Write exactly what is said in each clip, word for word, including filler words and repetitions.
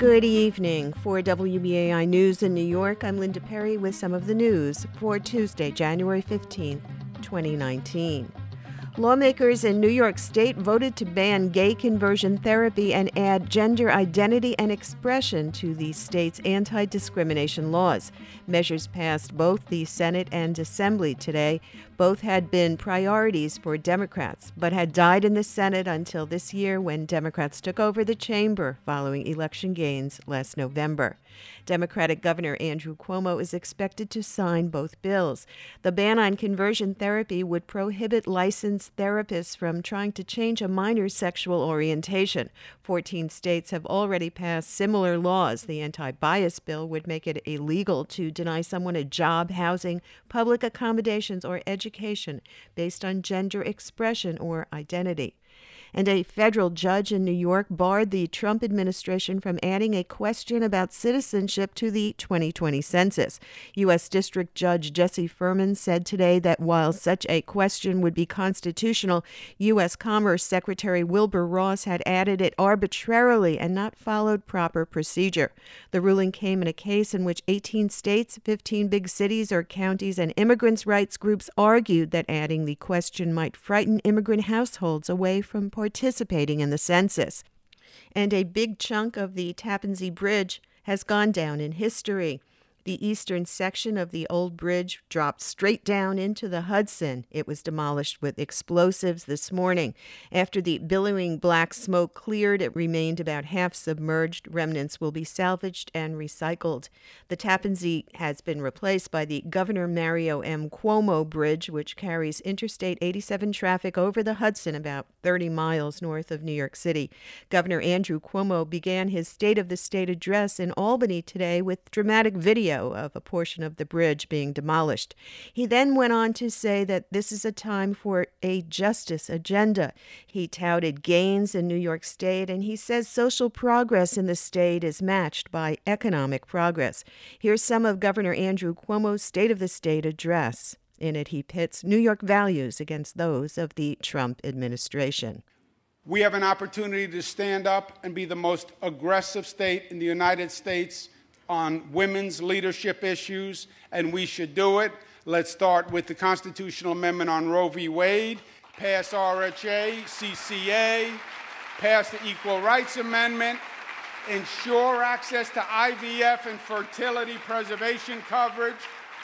Good evening. For W B A I News in New York, I'm Linda Perry with some of the news for Tuesday, January fifteenth, twenty nineteen. Lawmakers in New York State voted to ban gay conversion therapy and add gender identity and expression to the state's anti-discrimination laws. Measures passed both the Senate and Assembly today. Both had been priorities for Democrats, but had died in the Senate until this year when Democrats took over the chamber following election gains last November. Democratic Governor Andrew Cuomo is expected to sign both bills. The ban on conversion therapy would prohibit licensed therapists from trying to change a minor's sexual orientation. Fourteen states have already passed similar laws. The anti-bias bill would make it illegal to deny someone a job, housing, public accommodations, or education based on gender expression or identity. And a federal judge in New York barred the Trump administration from adding a question about citizenship to the twenty twenty census. U S. District Judge Jesse Furman said today that while such a question would be constitutional, U S. Commerce Secretary Wilbur Ross had added it arbitrarily and not followed proper procedure. The ruling came in a case in which eighteen states, fifteen big cities or counties, and immigrants' rights groups argued that adding the question might frighten immigrant households away from participating in the census. And a big chunk of the Tappan Zee Bridge has gone down in history. The eastern section of the old bridge dropped straight down into the Hudson. It was demolished with explosives this morning. After the billowing black smoke cleared, it remained about half submerged. Remnants will be salvaged and recycled. The Tappan Zee has been replaced by the Governor Mario M. Cuomo Bridge, which carries Interstate eighty-seven traffic over the Hudson about thirty miles north of New York City. Governor Andrew Cuomo began his State of the State address in Albany today with dramatic video of a portion of the bridge being demolished. He then went on to say that this is a time for a justice agenda. He touted gains in New York State, and he says social progress in the state is matched by economic progress. Here's some of Governor Andrew Cuomo's State of the State address. In it, he pits New York values against those of the Trump administration. We have an opportunity to stand up and be the most aggressive state in the United States on women's leadership issues, and we should do it. Let's start with the constitutional amendment on Roe v. Wade, pass R H A, C C A, pass the Equal Rights Amendment, ensure access to I V F and fertility preservation coverage,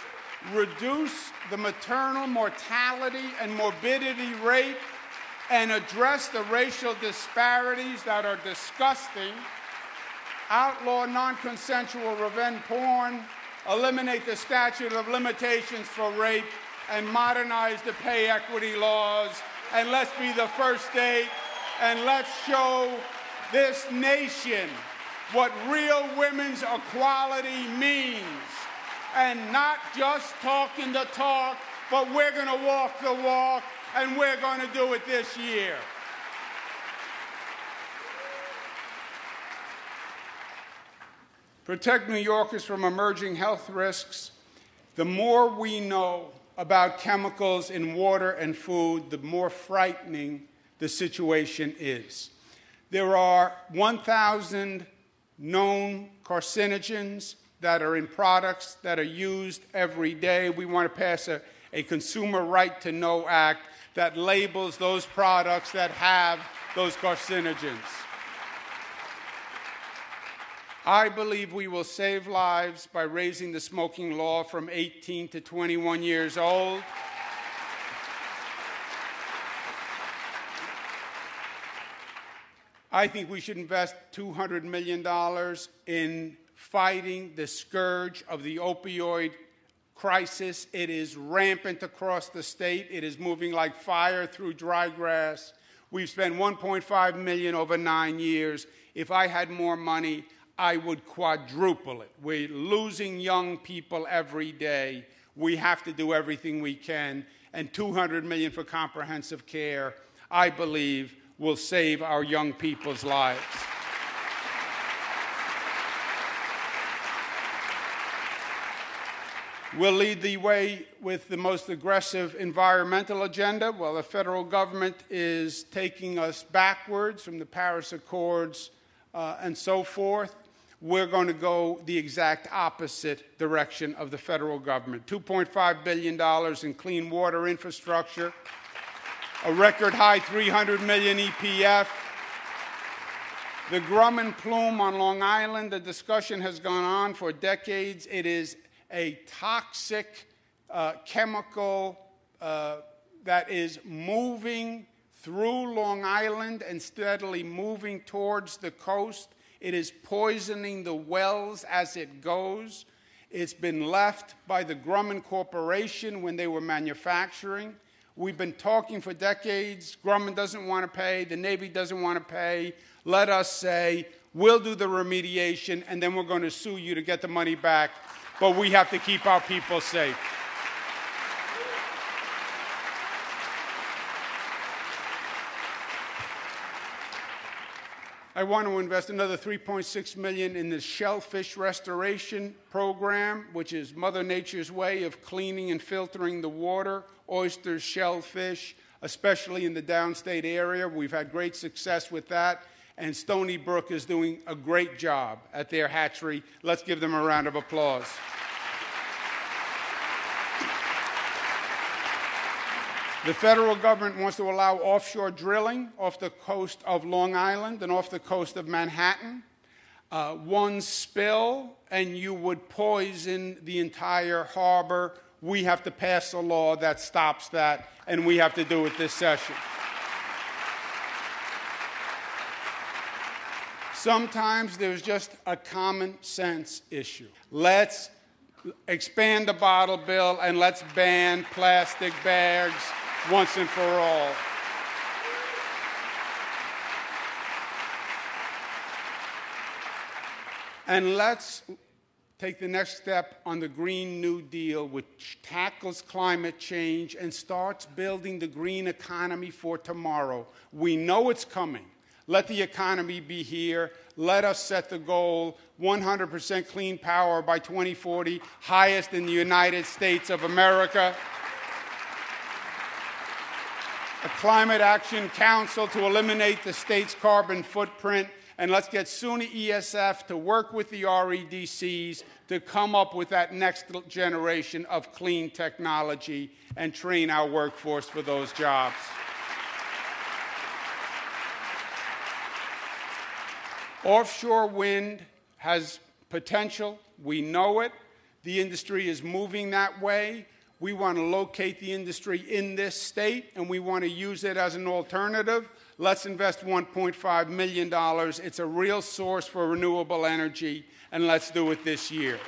reduce the maternal mortality and morbidity rate, and address the racial disparities that are disgusting, outlaw non-consensual revenge porn, eliminate the statute of limitations for rape, and modernize the pay equity laws. And let's be the first state, and let's show this nation what real women's equality means. And not just talking the talk, but we're going to walk the walk, and we're going to do it this year. Protect New Yorkers from emerging health risks. The more we know about chemicals in water and food, the more frightening the situation is. There are one thousand known carcinogens that are in products that are used every day. We want to pass a, a Consumer Right to Know Act that labels those products that have those carcinogens. I believe we will save lives by raising the smoking law from eighteen to twenty-one years old. I think we should invest two hundred million dollars in fighting the scourge of the opioid crisis. It is rampant across the state. It is moving like fire through dry grass. We've spent one point five million dollars over nine years. If I had more money, I would quadruple it. We're losing young people every day. We have to do everything we can. And two hundred million dollars for comprehensive care, I believe, will save our young people's lives. We'll lead the way with the most aggressive environmental agenda. While the federal government is taking us backwards from the Paris Accords uh, and so forth, we're going to go the exact opposite direction of the federal government. two point five billion dollars in clean water infrastructure, a record high three hundred million dollars E P F. The Grumman plume on Long Island, the discussion has gone on for decades. It is a toxic uh, chemical uh, that is moving through Long Island and steadily moving towards the coast. It is poisoning the wells as it goes. It's been left by the Grumman Corporation when they were manufacturing. We've been talking for decades. Grumman doesn't want to pay. The Navy doesn't want to pay. Let us say, we'll do the remediation, and then we're going to sue you to get the money back. But we have to keep our people safe. I want to invest another three point six million dollars in the shellfish restoration program, which is Mother Nature's way of cleaning and filtering the water, oysters, shellfish, especially in the downstate area. We've had great success with that, and Stony Brook is doing a great job at their hatchery. Let's give them a round of applause. The federal government wants to allow offshore drilling off the coast of Long Island and off the coast of Manhattan. Uh, one spill, and you would poison the entire harbor. We have to pass a law that stops that, and we have to do it this session. Sometimes there's just a common sense issue. Let's expand the bottle bill, and let's ban plastic bags once and for all. And let's take the next step on the Green New Deal, which tackles climate change and starts building the green economy for tomorrow. We know it's coming. Let the economy be here. Let us set the goal, one hundred percent clean power by twenty forty, highest in the United States of America. A Climate Action Council to eliminate the state's carbon footprint, and let's get SUNY E S F to work with the R E D Cs to come up with that next generation of clean technology and train our workforce for those jobs. Offshore wind has potential. We know it. The industry is moving that way. We want to locate the industry in this state, and we want to use it as an alternative. Let's invest one point five million dollars. It's a real source for renewable energy, and let's do it this year.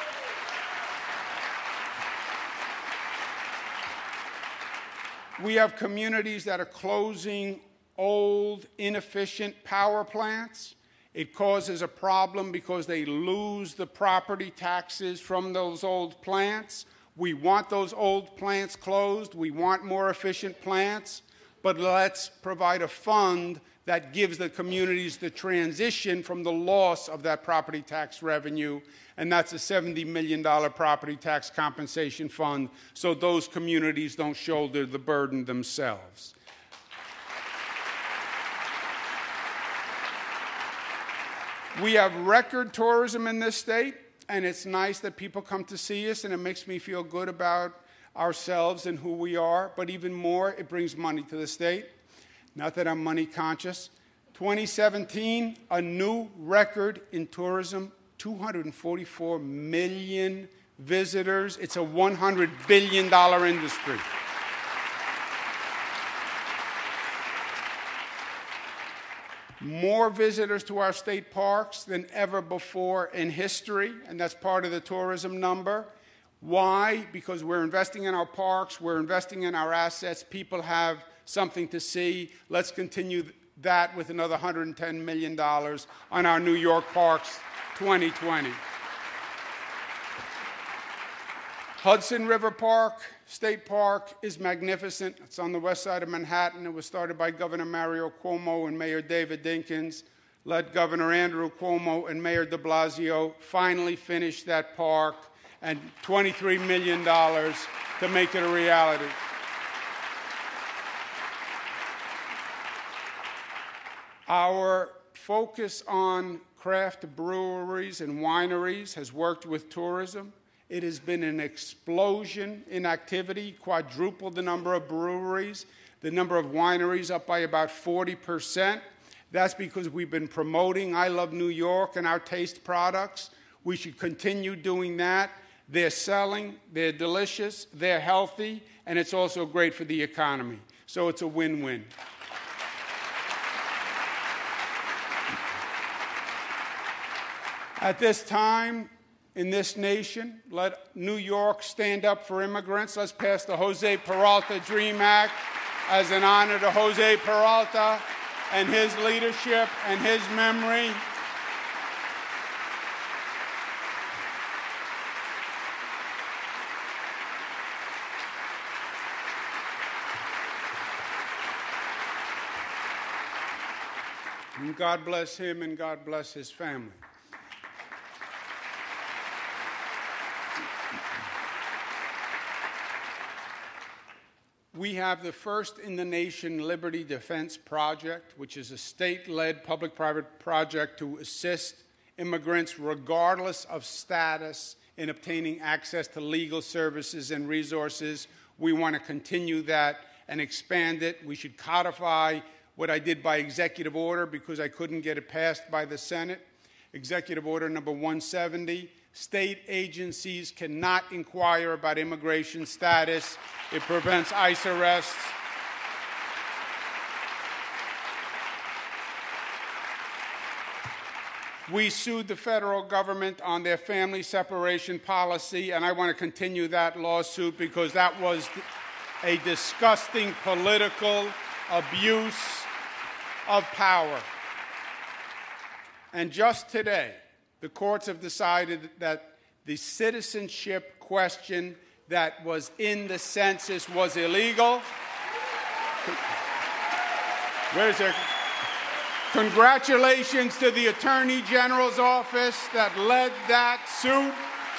We have communities that are closing old, inefficient power plants. It causes a problem because they lose the property taxes from those old plants. We want those old plants closed. We want more efficient plants. But let's provide a fund that gives the communities the transition from the loss of that property tax revenue, and that's a seventy million dollars property tax compensation fund, so those communities don't shoulder the burden themselves. We have record tourism in this state, and it's nice that people come to see us, and it makes me feel good about ourselves and who we are, but even more, it brings money to the state. Not that I'm money conscious. twenty seventeen, a new record in tourism, two hundred forty-four million visitors. It's a one hundred billion dollars industry. More visitors to our state parks than ever before in history, and that's part of the tourism number. Why? Because we're investing in our parks, we're investing in our assets, people have something to see. Let's continue that with another one hundred ten million dollars on our New York Parks twenty twenty. Hudson River Park, State Park, is magnificent. It's on the west side of Manhattan. It was started by Governor Mario Cuomo and Mayor David Dinkins. Let Governor Andrew Cuomo and Mayor de Blasio finally finish that park, and twenty-three million dollars to make it a reality. Our focus on craft breweries and wineries has worked with tourism. It has been an explosion in activity, quadrupled the number of breweries, the number of wineries up by about forty percent. That's because we've been promoting I Love New York and our taste products. We should continue doing that. They're selling, they're delicious, they're healthy, and it's also great for the economy. So it's a win-win. At this time, in this nation, let New York stand up for immigrants. Let's pass the Jose Peralta Dream Act as an honor to Jose Peralta and his leadership and his memory. And God bless him and God bless his family. We have the first in the nation Liberty Defense Project, which is a state-led public-private project to assist immigrants regardless of status in obtaining access to legal services and resources. We want to continue that and expand it. We should codify what I did by executive order because I couldn't get it passed by the Senate. Executive Order number one seventy. State agencies cannot inquire about immigration status. It prevents ICE arrests. We sued the federal government on their family separation policy, and I want to continue that lawsuit because that was a disgusting political abuse of power. And just today, the courts have decided that the citizenship question that was in the census was illegal. Where is it? Congratulations to the Attorney General's office that led that suit.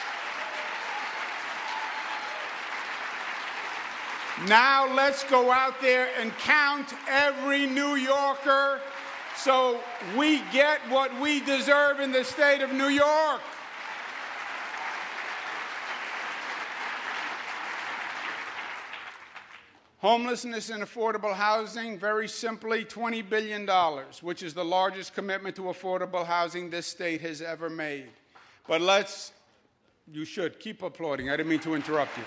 Now let's go out there and count every New Yorker so we get what we deserve in the state of New York. Homelessness and affordable housing, very simply, twenty billion dollars, which is the largest commitment to affordable housing this state has ever made. But let's, you should keep applauding. I didn't mean to interrupt you.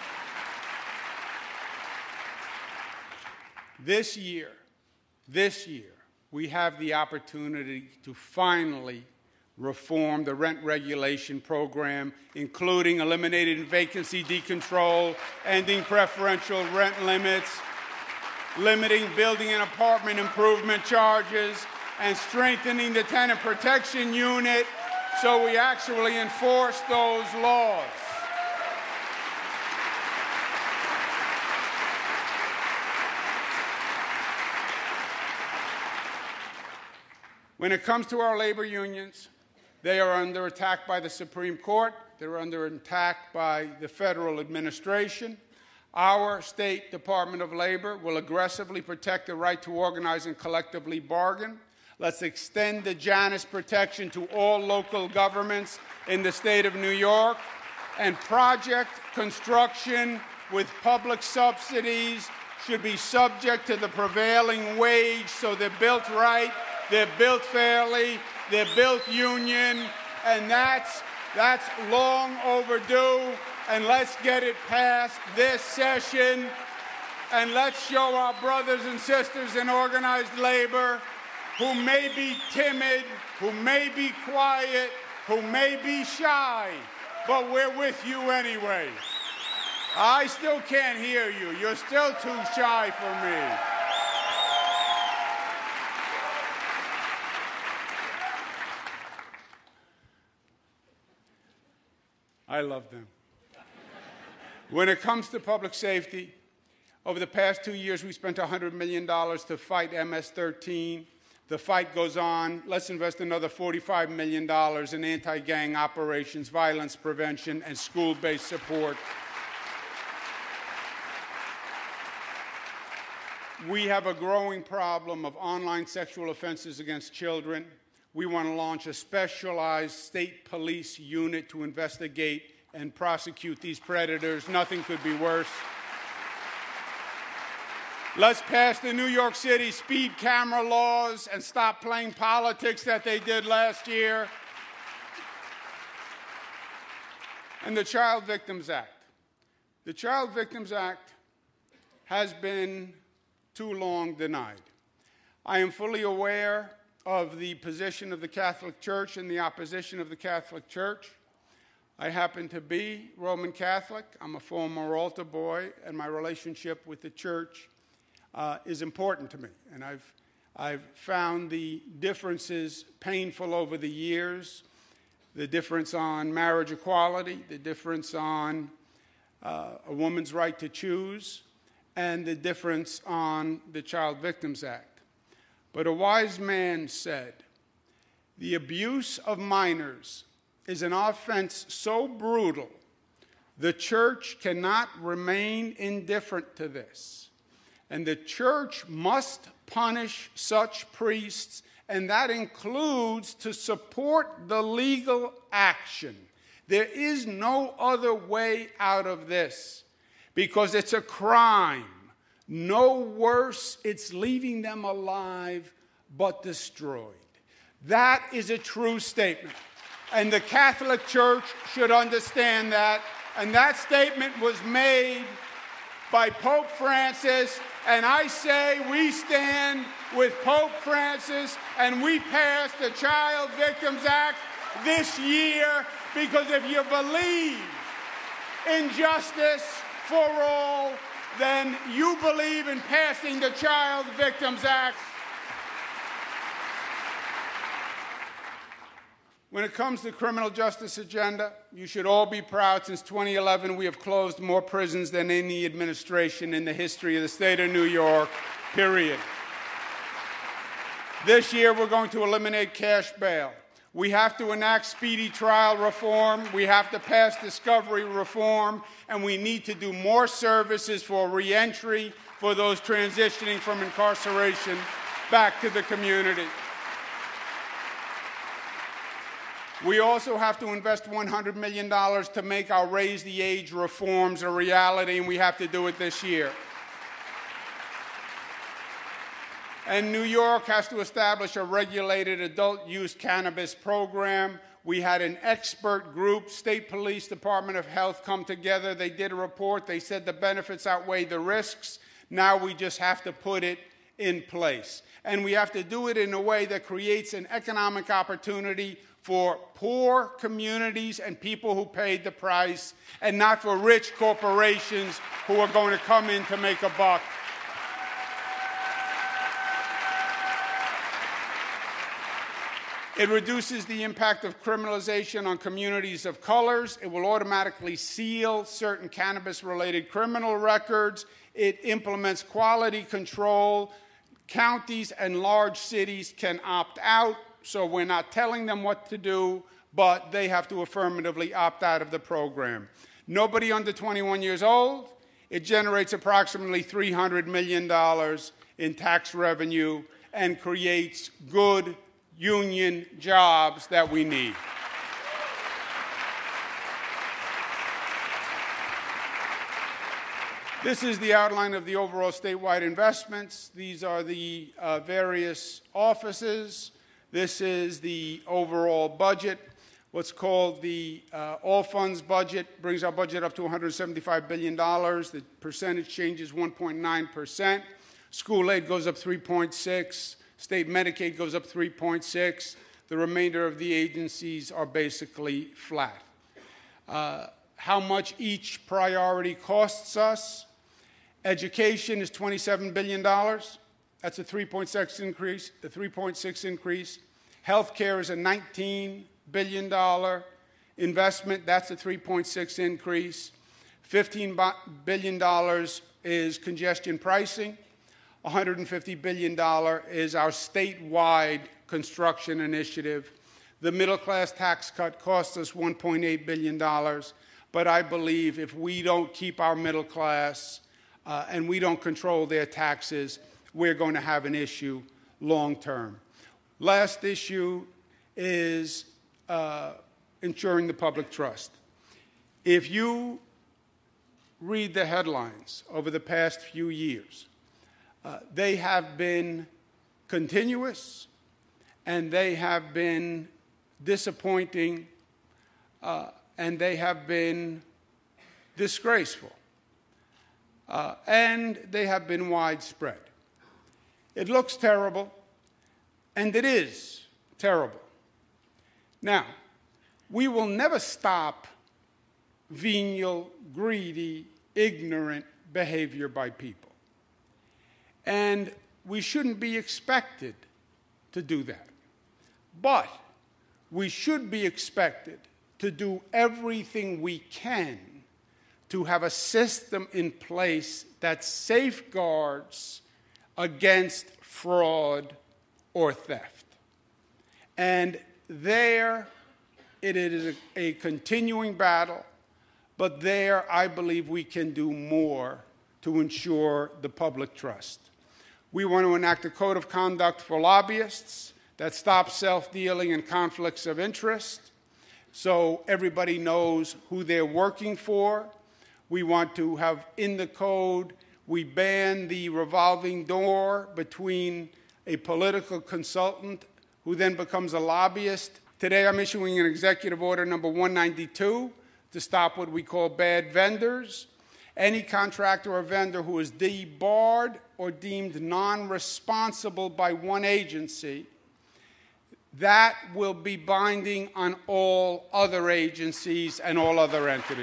This year, this year, we have the opportunity to finally reform the rent regulation program, including eliminating vacancy decontrol, ending preferential rent limits, limiting building and apartment improvement charges, and strengthening the tenant protection unit so we actually enforce those laws. When it comes to our labor unions, they are under attack by the Supreme Court. They're under attack by the federal administration. Our State Department of Labor will aggressively protect the right to organize and collectively bargain. Let's extend the Janus protection to all local governments in the state of New York. And project construction with public subsidies should be subject to the prevailing wage so they're built right. They're built fairly, they're built union, and that's, that's long overdue. And let's get it passed this session. And let's show our brothers and sisters in organized labor who may be timid, who may be quiet, who may be shy, but we're with you anyway. I still can't hear you. You're still too shy for me. I love them. When it comes to public safety, over the past two years, we spent one hundred million dollars to fight M S thirteen. The fight goes on. Let's invest another forty-five million dollars in anti-gang operations, violence prevention, and school-based support. We have a growing problem of online sexual offenses against children. We want to launch a specialized state police unit to investigate and prosecute these predators. Nothing could be worse. Let's pass the New York City speed camera laws and stop playing politics that they did last year. And the Child Victims Act. The Child Victims Act has been too long denied. I am fully aware of the position of the Catholic Church and the opposition of the Catholic Church. I happen to be Roman Catholic. I'm a former altar boy, and my relationship with the Church uh, is important to me. And I've, I've found the differences painful over the years, the difference on marriage equality, the difference on uh, a woman's right to choose, and the difference on the Child Victims Act. But a wise man said, the abuse of minors is an offense so brutal, the church cannot remain indifferent to this. And the church must punish such priests, and that includes to support the legal action. There is no other way out of this, because it's a crime. No worse, it's leaving them alive but destroyed. That is a true statement. And the Catholic Church should understand that. And that statement was made by Pope Francis. And I say we stand with Pope Francis and we pass the Child Victims Act this year, because if you believe in justice for all, then you believe in passing the Child Victims Act. When it comes to the criminal justice agenda, you should all be proud. Since twenty eleven, we have closed more prisons than any administration in the history of the state of New York, period. This year, we're going to eliminate cash bail. We have to enact speedy trial reform. We have to pass discovery reform. And we need to do more services for reentry for those transitioning from incarceration back to the community. We also have to invest one hundred million dollars to make our Raise the Age reforms a reality, and we have to do it this year. And New York has to establish a regulated adult-use cannabis program. We had an expert group, State Police, Department of Health, come together. They did a report. They said the benefits outweigh the risks. Now we just have to put it in place. And we have to do it in a way that creates an economic opportunity for poor communities and people who paid the price, and not for rich corporations who are going to come in to make a buck. It reduces the impact of criminalization on communities of colors. It will automatically seal certain cannabis-related criminal records. It implements quality control. Counties and large cities can opt out, so we're not telling them what to do, but they have to affirmatively opt out of the program. Nobody under twenty-one years old. It generates approximately three hundred million dollars in tax revenue and creates good union jobs that we need. This is the outline of the overall statewide investments. These are the uh, various offices. This is the overall budget. What's called the uh, all funds budget brings our budget up to one hundred seventy-five billion dollars. The percentage change is one point nine percent. School aid goes up three point six. State Medicaid goes up three point six. The remainder of the agencies are basically flat. Uh, how much each priority costs us? Education is twenty-seven billion dollars. That's a three point six increase. A three point six increase. Healthcare is a nineteen billion dollars investment. That's a three point six increase. fifteen billion dollars is congestion pricing. one hundred fifty billion dollars is our statewide construction initiative. The middle class tax cut costs us one point eight billion dollars, but I believe if we don't keep our middle class uh, and we don't control their taxes, we're going to have an issue long term. Last issue is uh, ensuring the public trust. If you read the headlines over the past few years, uh, they have been continuous and they have been disappointing uh, and they have been disgraceful. Uh, and they have been widespread. It looks terrible, and it is terrible. Now, we will never stop venial, greedy, ignorant behavior by people. And we shouldn't be expected to do that. But we should be expected to do everything we can to have a system in place that safeguards against fraud or theft. And there, it is a, a continuing battle, but there I believe we can do more to ensure the public trust. We want to enact a code of conduct for lobbyists that stops self-dealing and conflicts of interest, so everybody knows who they're working for. We want to have in the code, we ban the revolving door between a political consultant who then becomes a lobbyist. Today I'm issuing an executive order number one ninety-two to stop what we call bad vendors. Any contractor or vendor who is debarred or deemed non-responsible by one agency, that will be binding on all other agencies and all other entities.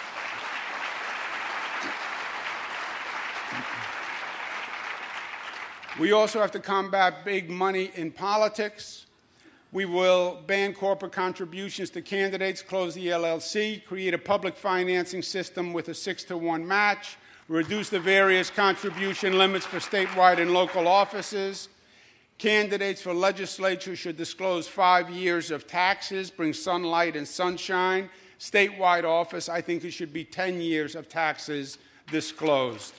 We also have to combat big money in politics. We will ban corporate contributions to candidates, close the L L C, create a public financing system with a six to one match, reduce the various contribution limits for statewide and local offices. Candidates for legislature should disclose five years of taxes, bring sunlight and sunshine. Statewide office, I think it should be ten years of taxes disclosed.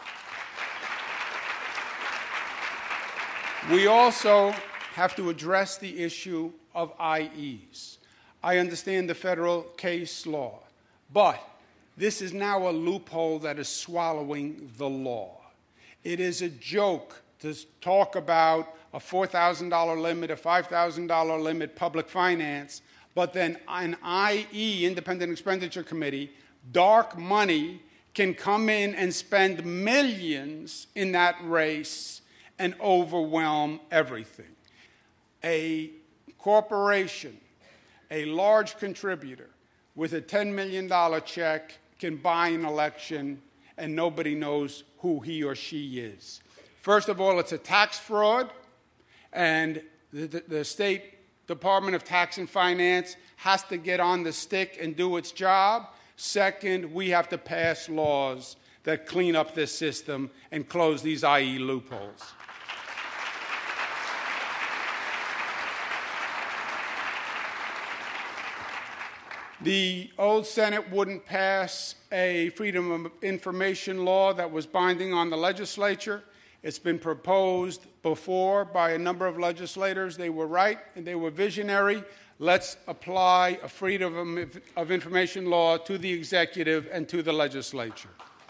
We also have to address the issue of I Es. I understand the federal case law, but this is now a loophole that is swallowing the law. It is a joke to talk about a four thousand dollar limit, a five thousand dollar limit, public finance, but then an I E, Independent Expenditure Committee, dark money can come in and spend millions in that race and overwhelm everything. A corporation, a large contributor with a ten million dollar check can buy an election and nobody knows who he or she is. First of all, it's a tax fraud, and the, the, the State Department of Tax and Finance has to get on the stick and do its job. Second, we have to pass laws that clean up this system and close these I E loopholes. The old Senate wouldn't pass a Freedom of Information law that was binding on the legislature. It's been proposed before by a number of legislators. They were right and they were visionary. Let's apply a Freedom of Information law to the executive and to the legislature.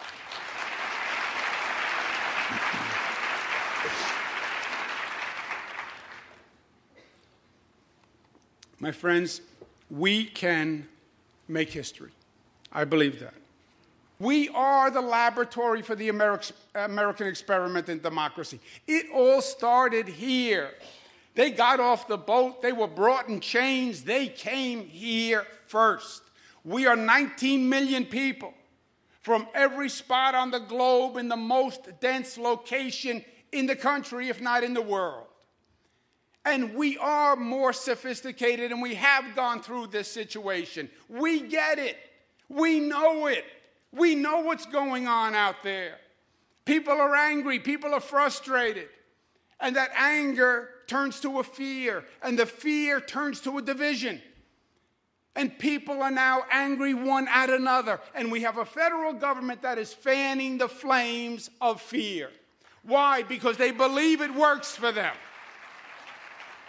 My friends, we can make history. I believe that. We are the laboratory for the Ameri- American experiment in democracy. It all started here. They got off the boat. They were brought in chains. They came here first. We are nineteen million people from every spot on the globe in the most dense location in the country, if not in the world. And we are more sophisticated, and we have gone through this situation. We get it. We know it. We know what's going on out there. People are angry. People are frustrated. And that anger turns to a fear, and the fear turns to a division. And people are now angry one at another. And we have a federal government that is fanning the flames of fear. Why? Because they believe it works for them.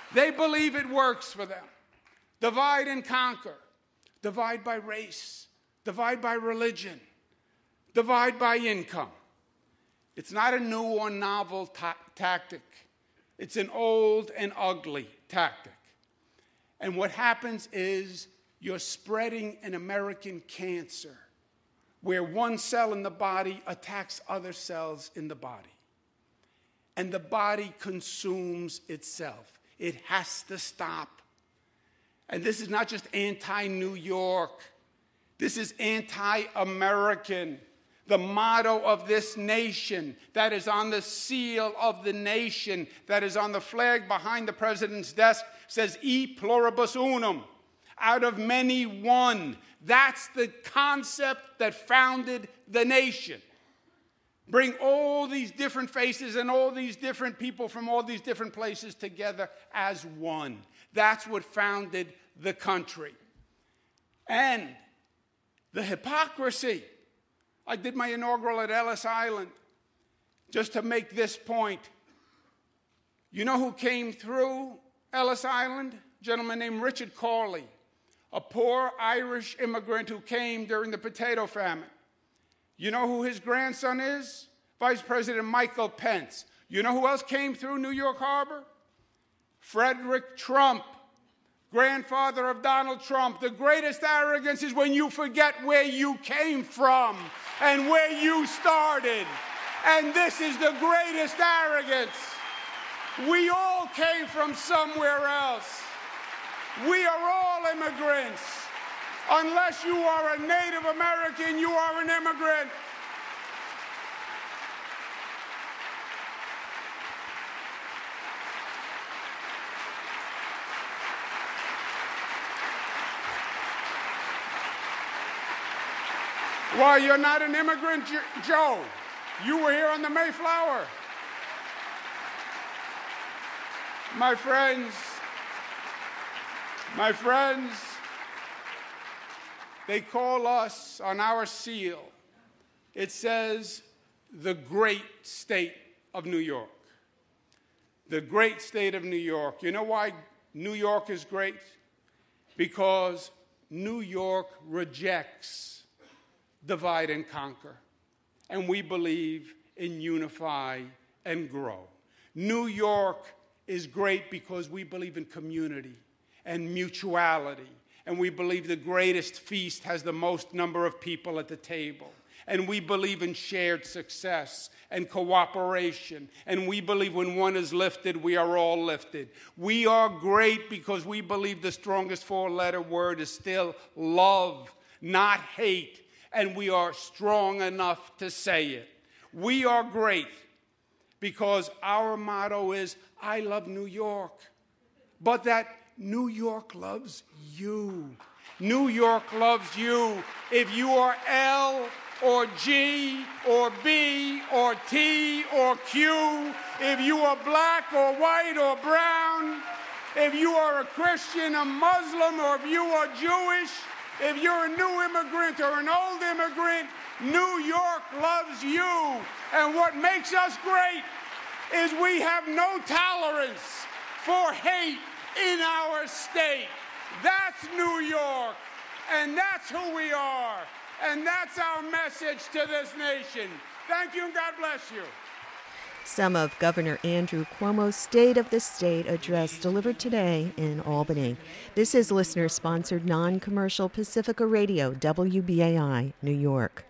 They believe it works for them. Divide and conquer. Divide by race. Divide by religion. Divide by income. It's not a new or novel ta- tactic. It's an old and ugly tactic. And what happens is you're spreading an American cancer where one cell in the body attacks other cells in the body. And the body consumes itself. It has to stop. And this is not just anti-New York. This is anti-American. The motto of this nation that is on the seal of the nation, that is on the flag behind the president's desk, says e pluribus unum, out of many one. That's the concept that founded the nation. Bring all these different faces and all these different people from all these different places together as one. That's what founded the country. And the hypocrisy. I did my inaugural at Ellis Island just to make this point. You know who came through Ellis Island? A gentleman named Richard Corley, a poor Irish immigrant who came during the potato famine. You know who his grandson is? Vice President Michael Pence. You know who else came through New York Harbor? Frederick Trump, grandfather of Donald Trump. The greatest arrogance is when you forget where you came from and where you started. And this is the greatest arrogance. We all came from somewhere else. We are all immigrants. Unless you are a Native American, you are an immigrant. Why, you're not an immigrant, Joe. You were here on the Mayflower. My friends, my friends, they call us on our seal. It says, the great state of New York. The great state of New York. You know why New York is great? Because New York rejects divide and conquer. And we believe in unify and grow. New York is great because we believe in community and mutuality. And we believe the greatest feast has the most number of people at the table. And we believe in shared success and cooperation. And we believe when one is lifted, we are all lifted. We are great because we believe the strongest four-letter word is still love, not hate. And we are strong enough to say it. We are great because our motto is, I love New York, but that New York loves you. New York loves you. If you are L or G or B or T or Q, if you are black or white or brown, if you are a Christian, a Muslim, or if you are Jewish, if you're a new immigrant or an old immigrant, New York loves you. And what makes us great is we have no tolerance for hate in our state. That's New York, and that's who we are, and that's our message to this nation. Thank you, and God bless you. Some of Governor Andrew Cuomo's State of the State address delivered today in Albany. This is listener-sponsored non-commercial Pacifica Radio, W B A I, New York.